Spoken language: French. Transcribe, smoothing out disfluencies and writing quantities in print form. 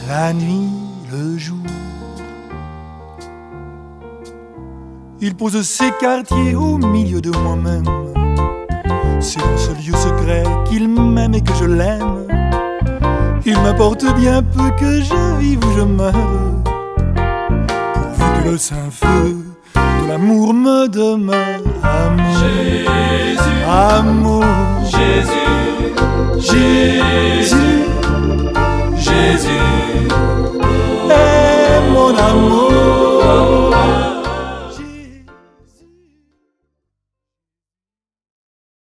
la nuit, le jour. Il pose ses quartiers au milieu de moi-même. C'est dans ce lieu secret qu'il m'aime et que je l'aime. Il m'importe bien peu que je vive ou je meure, pourvu que le saint feu de l'amour me demeure. Amour, Jésus, amour, Jésus, Jésus.